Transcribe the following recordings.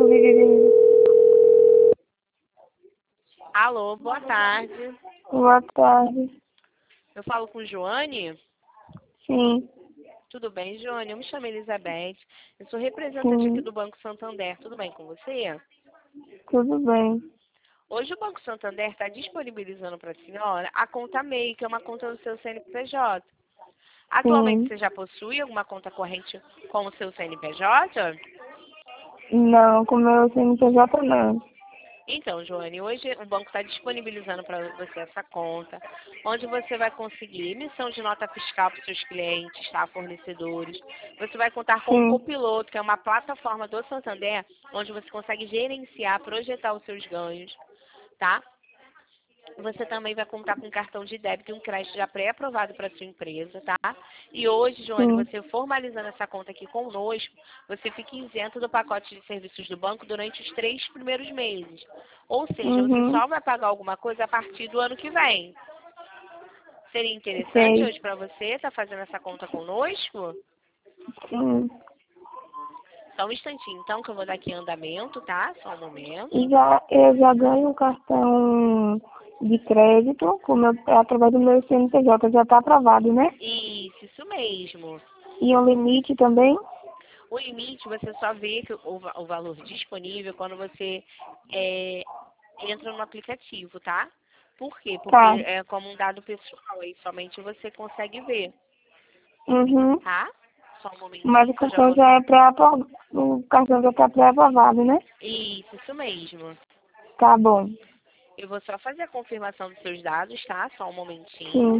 Alô, boa tarde. Boa tarde. Eu falo com Joane? Sim, Tudo bem, Joane? Eu me chamo Elizabeth. Eu sou representante aqui sim, do Banco Santander. Tudo bem com você? tudo bem. Hoje o Banco Santander está disponibilizando para a senhora a conta MEI, que é uma conta do seu CNPJ. Atualmente Sim. você já possui alguma conta corrente com o seu CNPJ? Não, com meu CNPJ não. Então, Joane, hoje o banco está disponibilizando para você essa conta, onde você vai conseguir emissão de nota fiscal para os seus clientes, tá? Fornecedores. Você vai contar com o Sim. Copiloto, que é uma plataforma do Santander, onde você consegue gerenciar, projetar os seus ganhos, tá? Você também vai contar com um cartão de débito e um crédito já pré-aprovado para sua empresa, tá? E hoje, Joane, Sim. você formalizando essa conta aqui conosco, você fica isento do pacote de serviços do banco durante os 3 primeiros meses. Ou seja, você Uhum. só vai pagar alguma coisa a partir do ano que vem. Seria interessante Sei. hoje para você estar fazendo essa conta conosco? Sim. Só um instantinho, então, que eu vou dar aqui andamento, tá? Só um momento. Eu já ganho um cartão de crédito através do meu CNPJ. Já está aprovado, né? Isso mesmo. E o limite também? O limite você só vê que o valor disponível quando você entra no aplicativo, tá? Por quê? Porque Tá. é como um dado pessoal, aí somente você consegue ver, Uhum. tá? Só um Mas momentinho o que eu já cartão vou... já é o cartão já está pré-aprovado, né? Isso mesmo. Tá bom. Eu vou só fazer a confirmação dos seus dados, tá? Só um momentinho. Sim.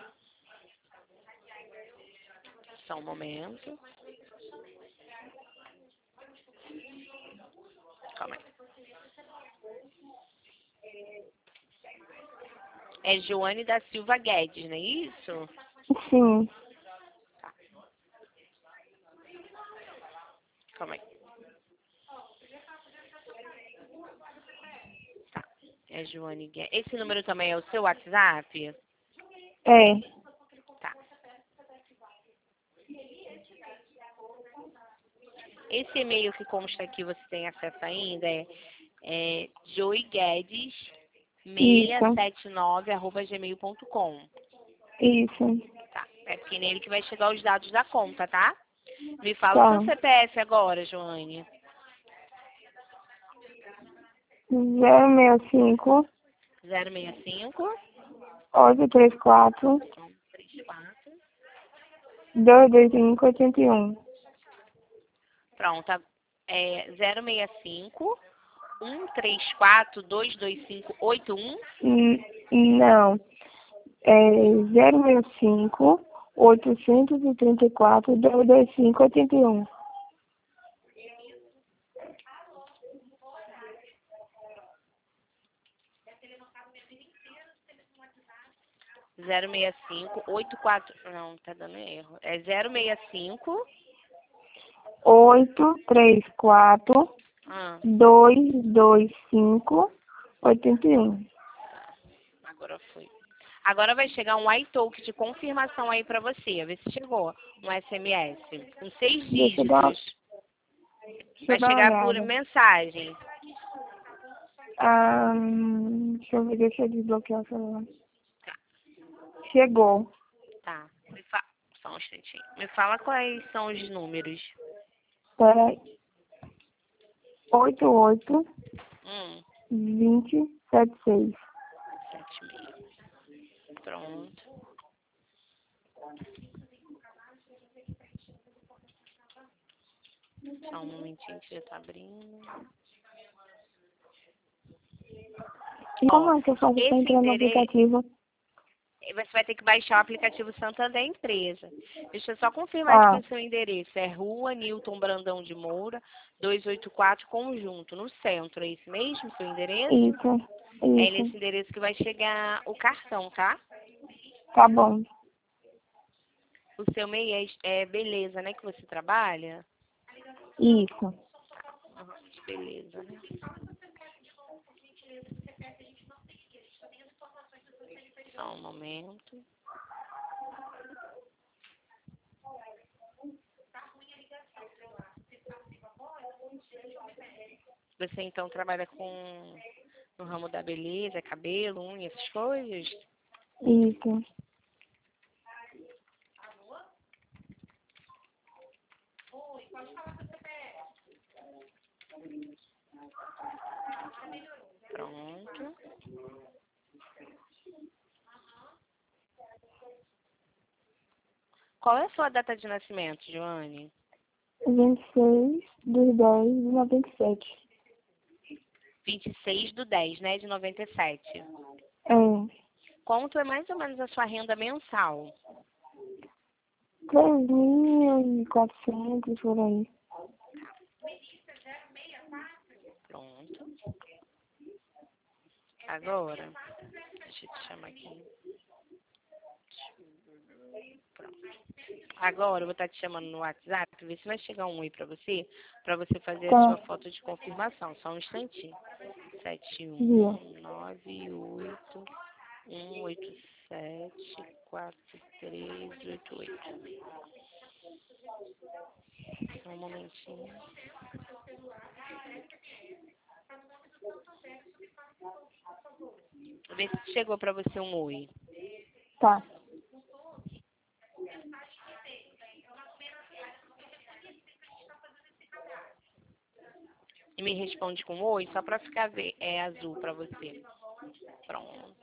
Só um momento. Calma aí. É Joane da Silva Guedes, não é isso? Sim. Calma aí. É Joane Guedes. Esse número também é o seu WhatsApp? É. Tá. Esse e-mail que consta aqui, você tem acesso ainda, é Isso. joiguedes6679@gmail.com. Isso. Tá. É porque nele que vai chegar os dados da conta, tá? Me fala o seu Tá. CPF agora, Joane. 065 065 834 34. 225 81. Pronto. É 065 134 225 81. Não. É 065 834 225 81. 065 84. Não, tá dando erro. É 065. 834 Ah, 225 81. agora foi. Agora vai chegar um iTalk de confirmação aí pra você. Vê se chegou. Um SMS. Com 6 Deixa eu dar, dígitos. deixa eu Vai dar uma chegar por olhada. mensagem. Deixa eu ver, deixa eu desbloquear o celular. Chegou. Tá. Só um instantinho. Me fala quais são os números. Peraí. 88 Hum, 20 76. 76. Pronto. Só um momentinho que já tá abrindo. E Ó, como é que eu faço para esse entrar no endereço, aplicativo? você vai ter que baixar o aplicativo Santander Empresa. Deixa eu só confirmar aqui Ah, o seu endereço. É Rua Newton Brandão de Moura, 284 Conjunto, no centro. É esse mesmo, seu endereço? isso, É isso. nesse endereço que vai chegar o cartão, tá? Tá bom. O seu MEI é beleza, né? Que você trabalha? Isso. Aham, beleza, né? Só um momento. Você então trabalha no ramo da beleza, cabelo, unha, essas coisas? Isso. Pronto. Qual é a sua data de nascimento, Joane? 26/10/97. 26/10, né, de 97. É. Quanto é mais ou menos a sua renda mensal? 3.400 por aí. Pronto. Agora, deixa eu te chamar aqui. Pronto. Agora eu vou estar te chamando no WhatsApp, ver se vai chegar um oi pra você fazer a Tá. sua foto de confirmação. Só um instantinho. 71981874388. Só um momentinho. Vê se chegou pra você um oi. Tá. E me responde com oi, só pra ficar azul pra você. Pronto.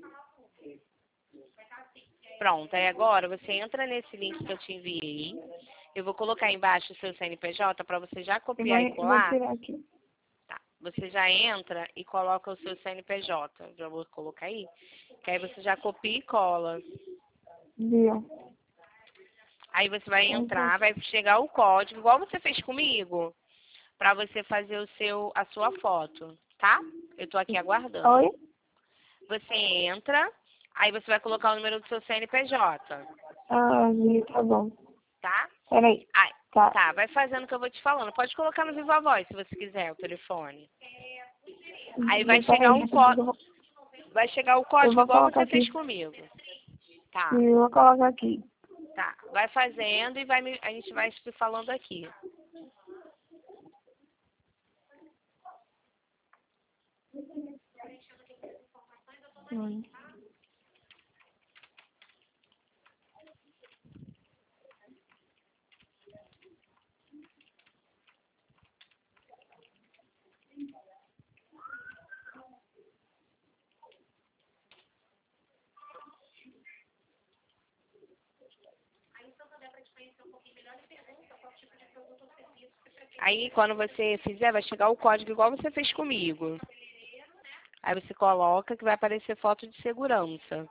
Pronto, aí agora você entra nesse link que eu te enviei. Eu vou colocar embaixo o seu CNPJ pra você já copiar e Vou colar. tirar aqui. Tá. Você já entra e coloca o seu CNPJ. Já vou colocar aí. Que aí você já copia e cola. Viu? Aí você vai entrar, vai chegar o código, igual você fez comigo, pra você fazer a sua foto, tá? Eu tô aqui aguardando. Oi? Você entra, aí você vai colocar o número do seu CNPJ, Ah, viu, tá bom. tá? Peraí. Aí, Tá. tá, vai fazendo o que eu vou te falando. Pode colocar no Viva Voz, se você quiser, o telefone. Aí vai chegar um código. Vai chegar o Eu código vou igual colocar você fez aqui. comigo. Tá, Eu vou colocar aqui. tá. Vai fazendo e a gente vai se falando aqui. Aí, quando você fizer, vai chegar o código igual você fez comigo. Aí você coloca que vai aparecer foto de segurança.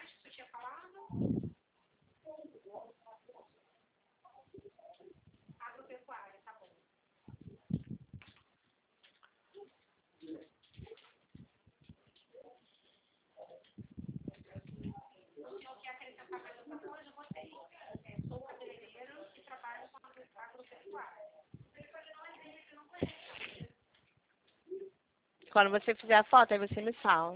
Quando você fizer a foto, aí você me fala.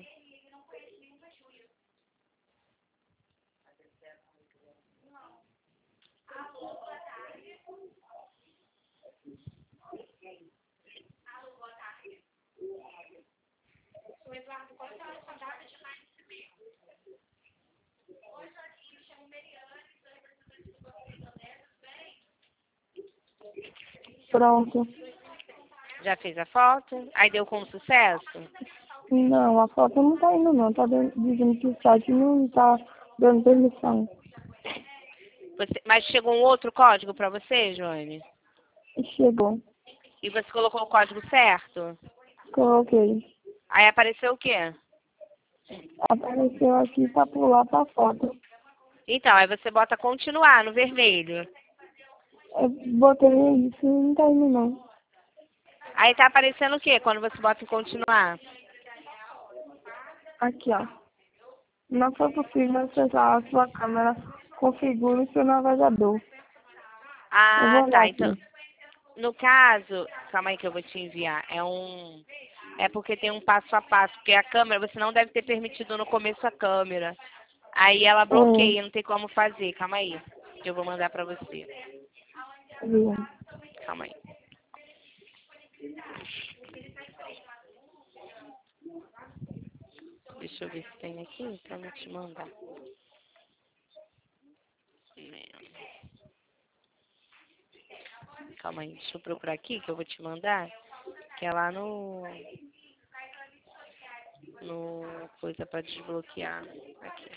Pronto. Já fez a foto? Aí deu com sucesso? Não, a foto não tá indo não. Tá dizendo que o site não tá dando permissão. Mas chegou um outro código pra você, Joane? Chegou. E você colocou o código certo? Coloquei. Aí apareceu o quê? Apareceu aqui pra pular pra foto. Então, aí você bota continuar no vermelho. Eu botei isso e não tá indo não. Aí tá aparecendo o quê quando você bota em continuar? Aqui, ó. Não foi possível acessar a sua câmera. Configure o seu navegador. Eu Ah, vou olhar tá. aqui. Então, no caso, calma aí que eu vou te enviar. É porque tem um passo a passo, porque a câmera, você não deve ter permitido no começo a câmera. Aí ela bloqueia, não tem como fazer. Calma aí, que eu vou mandar pra você. Viu? Calma aí. Deixa eu ver se tem aqui pra eu te mandar. Calma aí, deixa eu procurar aqui que eu vou te mandar. Que é lá no coisa pra desbloquear. Aqui.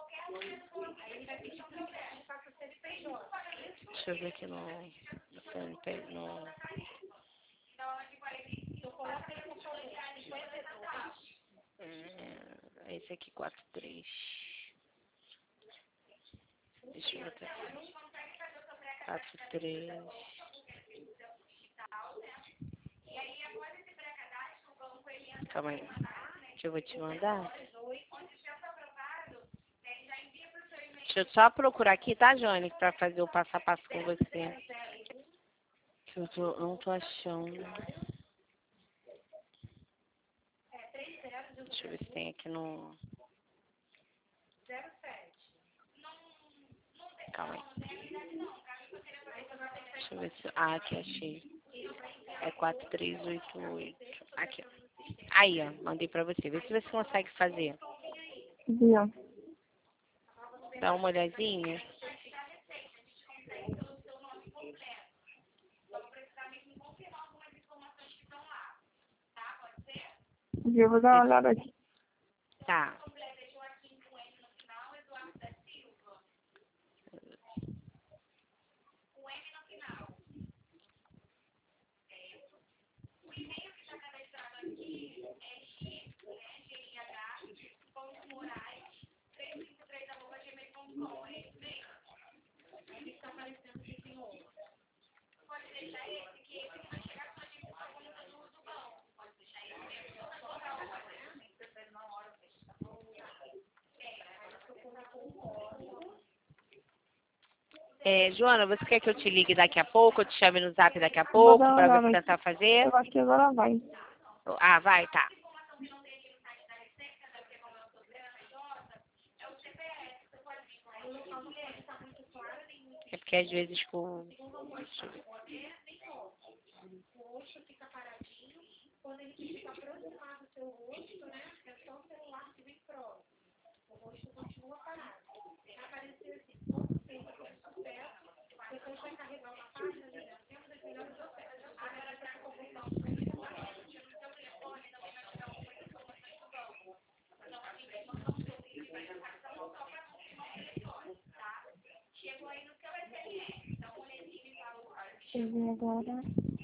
Deixa eu ver aqui no esse aqui, 43. Deixa eu ver aqui. 43. Calma aí. Que eu vou te mandar. Deixa eu só procurar aqui, tá, Jônia? Pra fazer o passo a passo com você. Que eu não tô achando. Deixa eu ver se tem aqui no... Calma aí. Deixa eu ver se... Ah, aqui, achei. É 4388. Aqui, ó. Aí, ó. Mandei pra você. Vê se você consegue fazer. Viu? Dá uma olhadinha. Viu? Eu vou dar uma olhada aqui. Tá. Joana, você quer que eu te ligue daqui a pouco? Eu te chame no zap daqui a Eu vou pouco dar uma pra olhada você aqui. tentar fazer? Eu acho que agora vai. Ah, vai, tá. É porque às vezes com... Deixa eu ver. Deixa eu ver agora.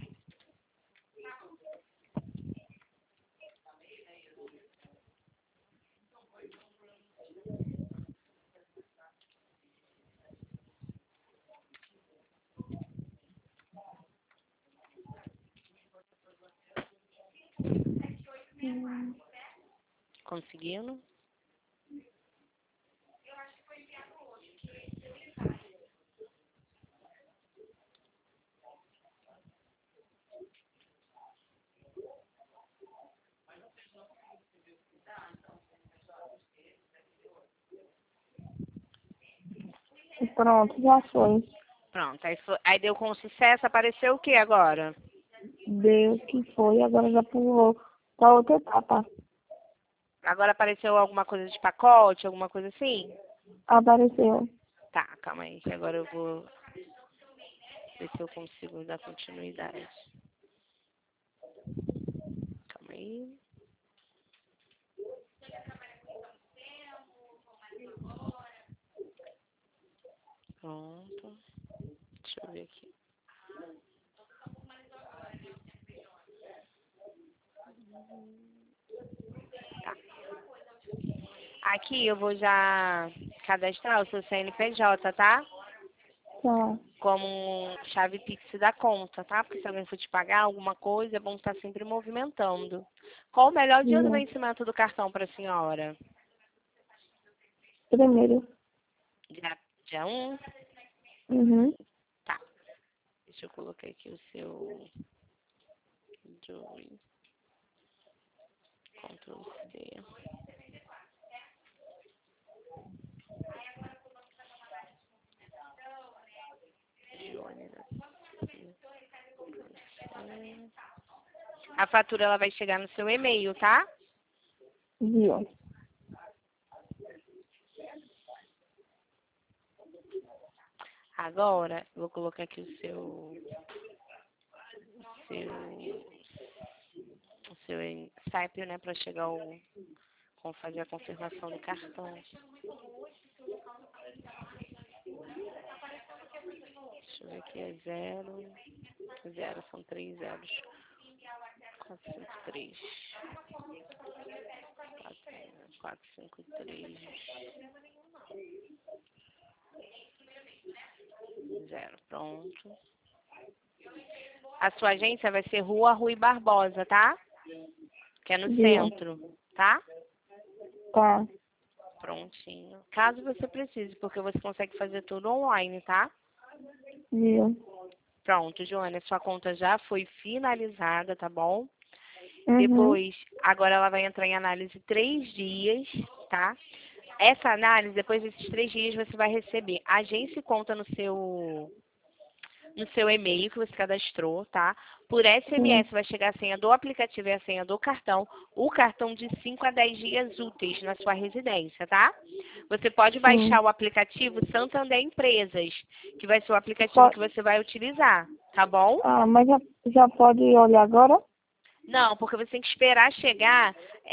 Conseguindo? Pronto, já foi. Pronto. Aí deu com sucesso. Apareceu o que agora? Deu que foi, agora já pulou pra outra etapa. Agora apareceu alguma coisa de pacote, alguma coisa assim? Apareceu. Tá, calma aí, que agora eu vou ver se eu consigo dar continuidade. Calma aí. Pronto. Deixa eu ver aqui. Tá. Aqui eu vou já cadastrar o seu CNPJ, tá? Tá. Como chave Pix da conta, tá? Porque se alguém for te pagar alguma coisa, é bom estar sempre movimentando. Qual o melhor dia do Viu? vencimento do cartão para a senhora? Primeiro. Dia 1? Uhum. Tá. Deixa eu colocar aqui o seu... Joey. Ctrl C. Johnny da Silva. A fatura ela vai chegar no seu e-mail, tá? Viu? Agora, eu vou colocar aqui o seu Skype, né, para chegar como fazer a confirmação do cartão. Deixa eu ver aqui, é 0, são 3 zeros. 453. 453. 0, pronto. A sua agência vai ser Rua Rui Barbosa, tá? Que é no Viu? centro, tá? Tá. Prontinho. Caso você precise, porque você consegue fazer tudo online, tá? Viu? Pronto, Joana, sua conta já foi finalizada, tá bom? Uhum. Depois, agora ela vai entrar em análise 3 dias, tá? Essa análise, depois desses 3 dias, você vai receber a agência e conta no seu e-mail que você cadastrou, tá? Por SMS vai chegar a senha do aplicativo e a senha do cartão, o cartão de 5 a 10 dias úteis na sua residência, tá? Você pode baixar o aplicativo Santander Empresas, que vai ser o aplicativo que você vai utilizar, tá bom? Ah, mas já pode olhar agora? Não, porque você tem que esperar chegar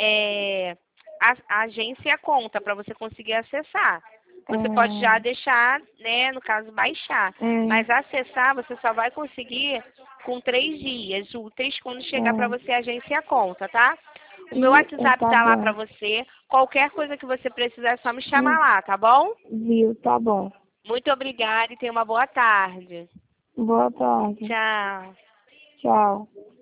a agência e a conta para você conseguir acessar. Você pode já deixar, né, no caso, baixar. Mas acessar você só vai conseguir com 3 dias úteis quando chegar para você a agência e a conta, tá? O meu WhatsApp tá lá para você. Qualquer coisa que você precisar é só me chamar lá, tá bom? Viu? Tá bom. Muito obrigada e tenha uma boa tarde. Boa tarde. Tchau. Tchau.